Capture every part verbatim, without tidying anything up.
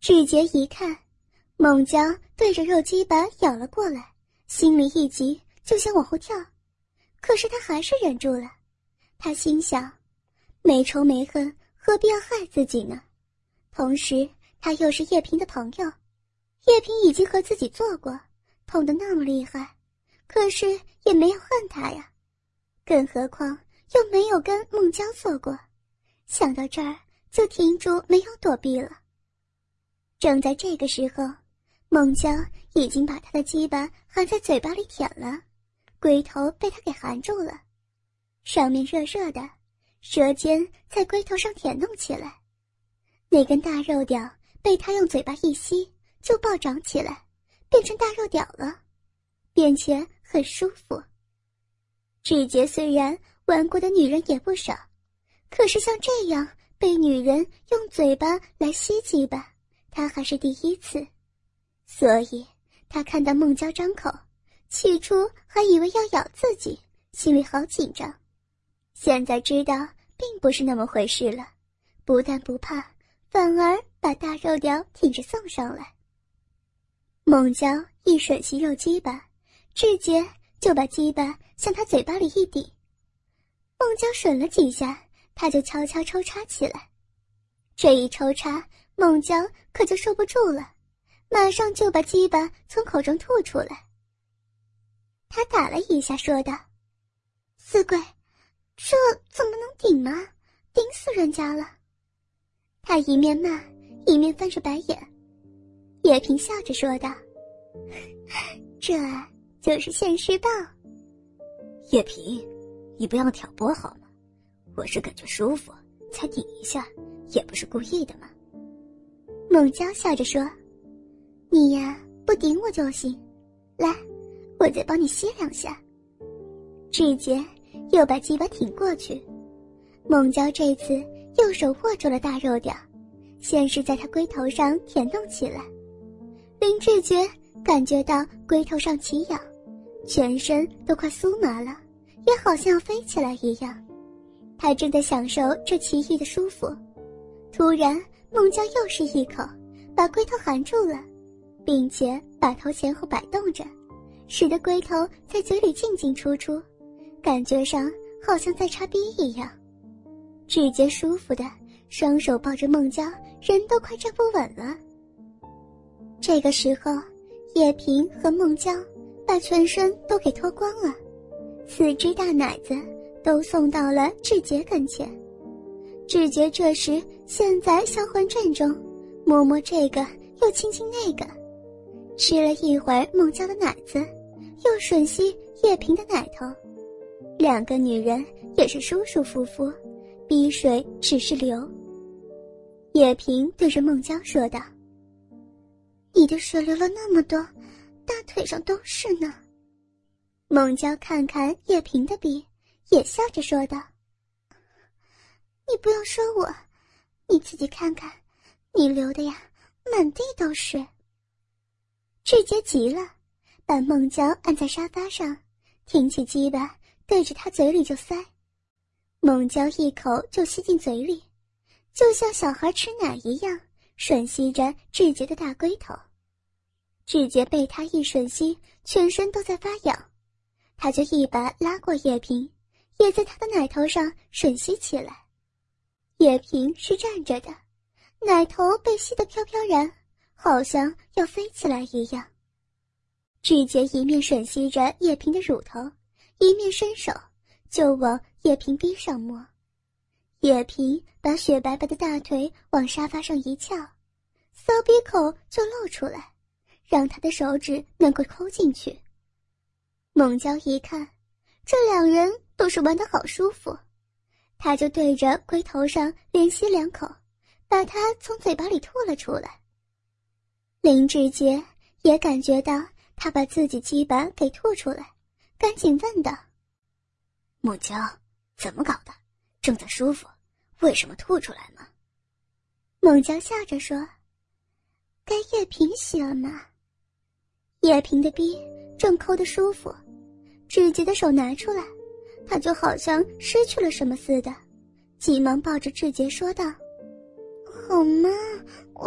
志杰一看，猛将对着肉鸡巴咬了过来，心里一急，就想往后跳，可是他还是忍住了。他心想，没仇没恨，何必要害自己呢？同时他又是叶萍的朋友，叶萍已经和自己做过，痛得那么厉害，可是也没有恨他呀，更何况又没有跟孟郊做过。想到这儿就停住，没有躲避了。正在这个时候，孟郊已经把他的鸡巴含在嘴巴里舔了，龟头被他给含住了，上面热热的，舌尖在龟头上舔弄起来。那根大肉屌被他用嘴巴一吸，就暴涨起来，变成大肉屌了，并且很舒服。志杰虽然玩过的女人也不少，可是像这样被女人用嘴巴来吸鸡巴，他还是第一次。所以他看到孟郊张口，起初还以为要咬自己，心里好紧张。现在知道并不是那么回事了，不但不怕，反而把大肉屌挺着送上来。孟郊一吮吸肉鸡巴，志杰就把鸡巴向他嘴巴里一抵。孟郊吮了几下，他就悄悄抽插起来。这一抽插，孟郊可就受不住了，马上就把鸡巴从口中吐出来。他打了一下说道，死鬼，这怎么能顶吗？顶死人家了。他一面骂一面翻着白眼。叶萍笑着说道，这就是现世报。 叶萍，你不要挑拨好吗？我是感觉舒服才顶一下，也不是故意的嘛。 孟郊笑着说，你呀，不顶我就行，来，我再帮你吸两下。志杰又把鸡巴挺过去，孟郊这次右手握住了大肉屌，先是在他龟头上舔弄起来。林志杰感觉到龟头上起痒，全身都快酥麻了，也好像要飞起来一样。他正在享受这奇异的舒服，突然孟郊又是一口把龟头含住了，并且把头前后摆动着，使得龟头在嘴里进进出出，感觉上好像在插逼一样。志杰舒服的双手抱着孟郊，人都快站不稳了。这个时候，叶萍和孟郊把全身都给脱光了，四只大奶子都送到了志杰跟前。志杰这时陷在销魂阵中，摸摸这个又亲亲那个，吃了一会儿孟郊的奶子，又吮吸叶萍的奶头，两个女人也是舒舒服服，逼水只是流。叶萍对着孟郊说道，你的水流了那么多，大腿上都是呢。孟郊看看叶萍的逼，也笑着说道，你不用说我，你自己看看，你流的呀，满地都是。志杰急了，把孟郊按在沙发上，挺起鸡巴对着他嘴里就塞。孟郊一口就吸进嘴里，就像小孩吃奶一样，吮吸着志杰的大龟头。志杰被他一吮吸，全身都在发痒，他就一把拉过叶萍，也在他的奶头上吮吸起来。叶萍是站着的，奶头被吸得飘飘然，好像要飞起来一样。志杰一面吮吸着叶萍的乳头，一面伸手就往叶萍逼上摸。叶萍把雪白白的大腿往沙发上一翘，骚逼口就露出来，让他的手指能够抠进去。孟郊一看，这两人都是玩得好舒服，他就对着龟头上连吸两口，把它从嘴巴里吐了出来。林志杰也感觉到他把自己鸡巴给吐出来，赶紧问道， 孟郊，怎么搞的？正在舒服，为什么吐出来呢？ 孟郊笑着说，该叶萍洗了吗？叶萍的逼正抠得舒服，志杰的手拿出来，他就好像失去了什么似的，急忙抱着志杰说道，好吗，我帮你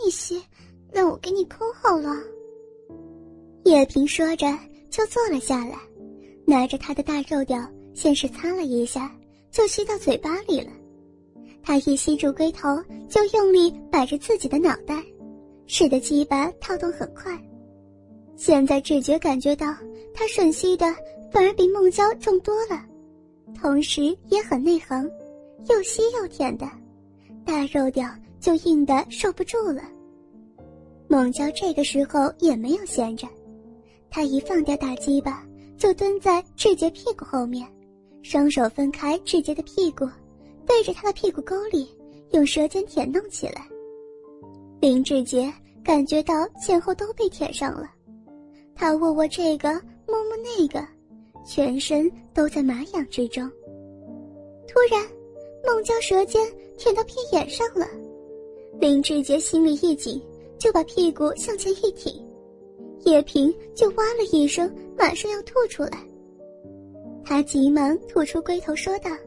你吸，让我给你抠好了。叶萍说着就坐了下来，拿着他的大肉屌，先是擦了一下，就吸到嘴巴里了。他一吸住龟头，就用力摆着自己的脑袋，使得鸡巴跳动很快。现在智觉感觉到他吮吸的反而比孟郊重多了，同时也很内行，又吸又舔的，大肉屌就硬得受不住了。孟郊这个时候也没有闲着，他一放掉大鸡巴，就蹲在智觉屁股后面，双手分开智觉的屁股，对着他的屁股沟里用舌尖舔弄起来。林志杰感觉到前后都被舔上了，他握握这个摸摸那个，全身都在麻痒之中。突然孟郊舌尖舔到屁眼上了，林志杰心里一紧，就把屁股向前一挺，叶萍就哇了一声，马上要吐出来。他急忙吐出龟头说道：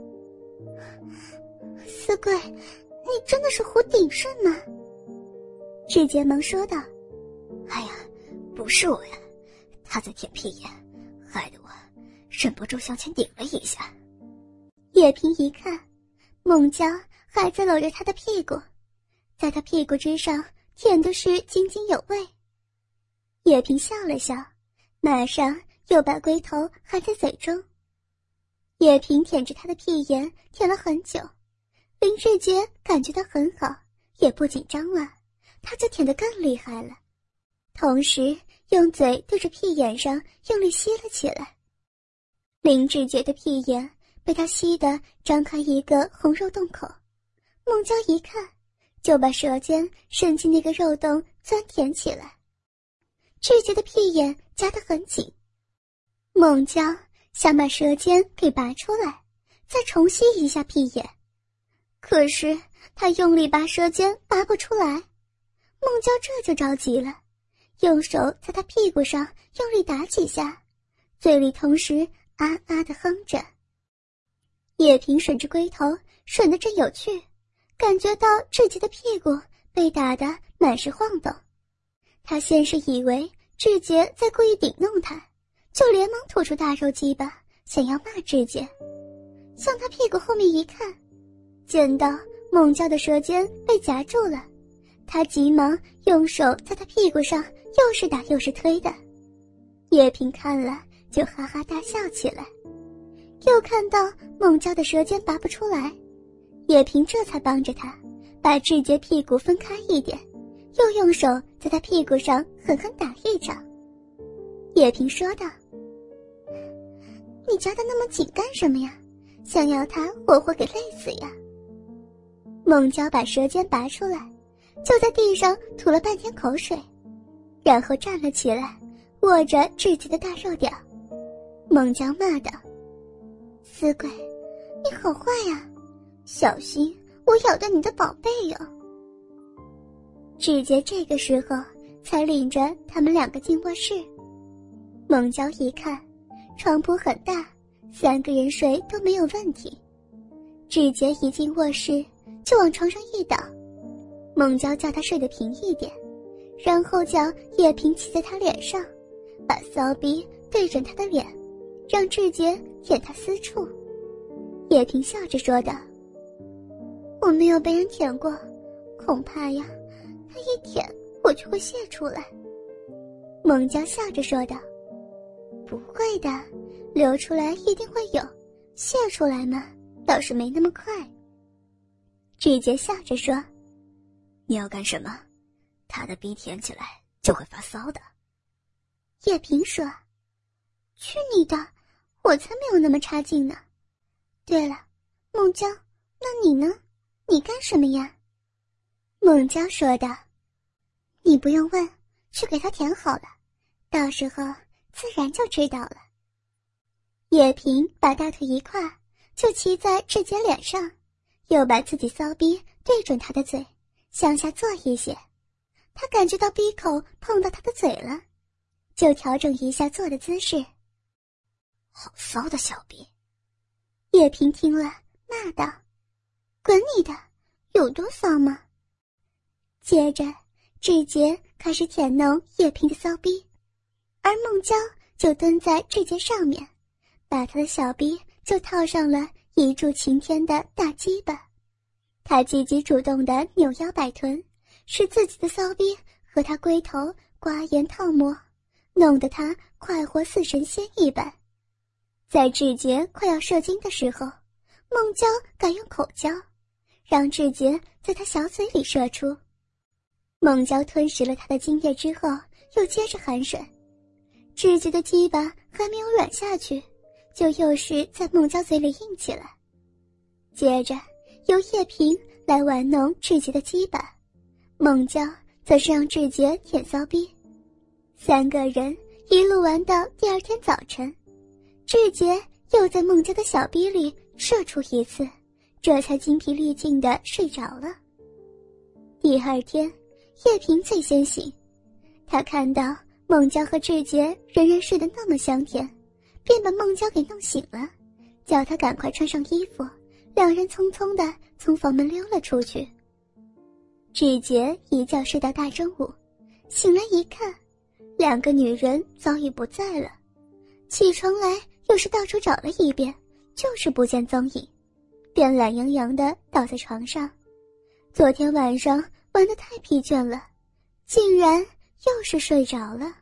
四贵，你真的是胡鼎盛吗？志杰忙说道： 哎呀，不是我呀，他在舔屁眼，害得我忍不住向前顶了一下。 叶萍一看，孟郊还在搂着他的屁股，在他屁股之上舔的是津津有味。叶萍笑了笑，马上又把龟头含在嘴中。叶萍舔着他的屁眼舔了很久，林志杰感觉到很好，也不紧张了，他就舔得更厉害了，同时用嘴对着屁眼上用力吸了起来。林志杰的屁眼被他吸得张开一个红肉洞口，孟郊一看，就把舌尖伸进那个肉洞钻舔起来。志杰的屁眼夹得很紧，孟郊想把舌尖给拔出来，再重吸一下屁眼，可是他用力拔舌尖拔不出来。孟郊这就着急了，用手在他屁股上用力打几下，嘴里同时啊啊地哼着。叶萍吮着龟头，吮得正有趣，感觉到志杰的屁股被打得满是晃动。他先是以为志杰在故意顶弄他，就连忙吐出大肉鸡巴，想要骂志杰。向他屁股后面一看，见到孟郊的舌尖被夹住了，他急忙用手在他屁股上又是打又是推的。叶萍看了就哈哈大笑起来，又看到孟郊的舌尖拔不出来，叶萍这才帮着他把志杰屁股分开一点，又用手在他屁股上狠狠打一掌。叶萍说道：你夹得那么紧干什么呀？想要他活活给累死呀？孟郊把舌尖拔出来，就在地上吐了半天口水，然后站了起来，握着志杰的大肉屌。孟郊骂道：死鬼，你好坏呀，小心我咬断你的宝贝哟。志杰这个时候才领着他们两个进卧室。孟郊一看床铺很大，三个人睡都没有问题。志杰一进卧室就往床上一倒，孟郊叫他睡得平一点，然后叫叶萍骑在他脸上，把骚逼对准他的脸，让志杰舔他私处。叶萍笑着说道：我没有被人舔过，恐怕呀他一舔我就会泄出来。孟郊笑着说道：不会的，流出来一定会有，泄出来嘛倒是没那么快。志杰笑着说： 你要干什么？他的逼舔起来就会发骚的。 叶萍说：去你的，我才没有那么差劲呢。对了，孟郊，那你呢？你干什么呀？孟郊说道：你不用问，去给他舔好了，到时候自然就知道了。叶萍把大腿一跨，就骑在志杰脸上，又把自己骚逼对准他的嘴，向下坐一些。他感觉到逼口碰到他的嘴了，就调整一下坐的姿势。 好骚的小逼！ 叶萍听了骂道：滚你的，有多骚吗？接着志杰开始舔弄叶萍的骚逼，而孟娇就蹲在志杰上面，把他的小逼就套上了一柱擎天的大鸡巴。他积极主动地扭腰摆臀，使自己的骚逼和他龟头刮盐烫磨，弄得他快活似神仙一般。在志杰快要射精的时候，孟娇改用口交，让志杰在他小嘴里射出。孟娇吞食了他的精液之后，又接着含水。志杰的鸡巴还没有软下去，就又是在孟娇嘴里硬起来。接着由叶萍来玩弄志杰的鸡巴，孟娇则是让志杰舔骚逼。三个人一路玩到第二天早晨，志杰又在孟娇的小逼里射出一次，这才精疲力尽地睡着了。第二天，叶萍最先醒，她看到孟娇和志杰仍然睡得那么香甜，便把孟娇给弄醒了，叫她赶快穿上衣服，两人匆匆地从房门溜了出去。志杰一觉睡到大中午，醒来一看，两个女人早已不在了。起床来又是到处找了一遍，就是不见踪影，便懒洋洋地倒在床上。昨天晚上玩得太疲倦了，竟然又是睡着了。